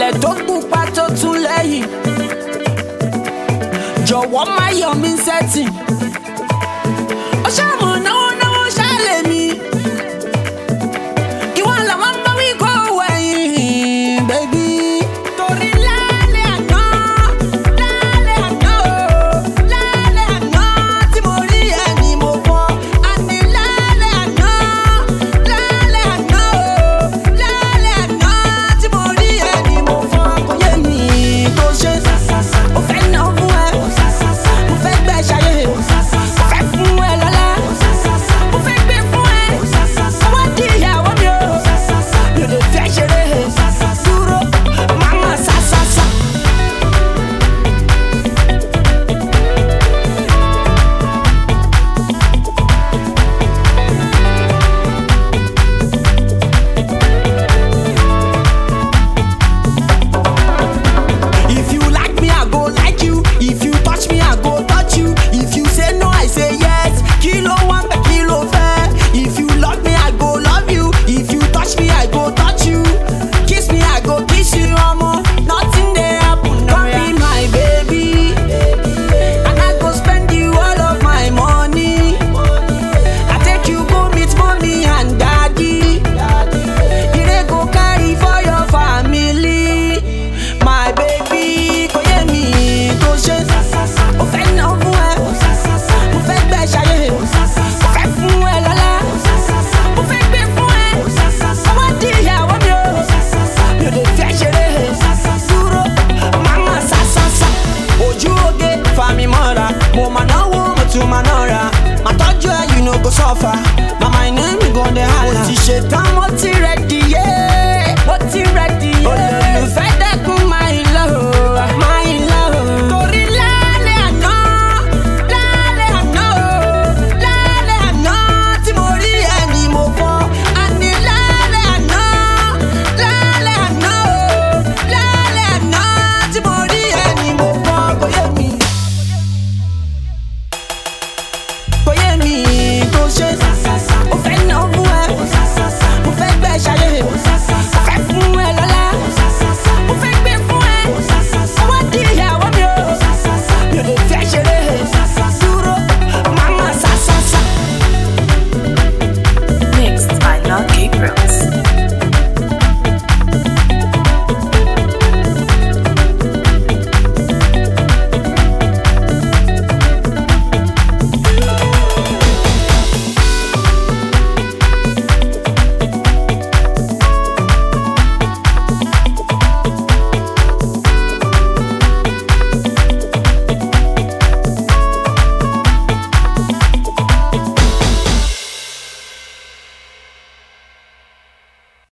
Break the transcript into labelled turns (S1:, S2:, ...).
S1: ọ̀lẹ̀lẹ̀ tó pupa tó tún lẹ́yìn jọ̀wọ́ má yọ mí sẹ́tì ó ṣàmọ̀ náwó náwó ṣàlẹ̀ mi ìwọ làwọn bá wí kó wẹ̀yìn bẹ́bí. Torí lálẹ́ àná tí mo rí ẹ ni mo fọ́ àní lálẹ́ àná tí mo rí ẹ ni mo fọ́ kò yé mi tó ṣe ó fẹ́ náà fún ẹ mo fẹ́ gbẹ́ ṣayé mo fẹ́ fún ẹ lọ́lá mo fẹ́ gbé fún ẹ wá di ìyàwó mi o mi ò lè fẹ́ ṣeré dúró mama sásásá. If you like me, I go like you. If you touch me, I go touch you. If you say no, I say yes. Kilo one, but kilo fair. If you love me, I go love you. If you touch me, I go touch you. Kiss me, I go kiss you. Nothing there happen. Come be my baby, and I go spend you all of my money. I take you go meet mommy and daddy. You dey go carry for your family. My baby, kò yé mi tó ṣe ó fẹ́ náà fún ẹ mo fẹ́ gbẹ́ ṣayé mo fẹ́ fún ẹ lọ́lá mo fẹ́ gbé fún ẹ ọwọ́ di ìyàwó mi o mi ò lè fẹ́ ṣeré dúró mama sásásá. Ojú oge fa mi mọ́ra mo máa náwó mo tún máa nára máa tọ́jú ẹ you no go suffer mama iná mi gan dey hala mo ti ṣetán mo ti rẹ́dí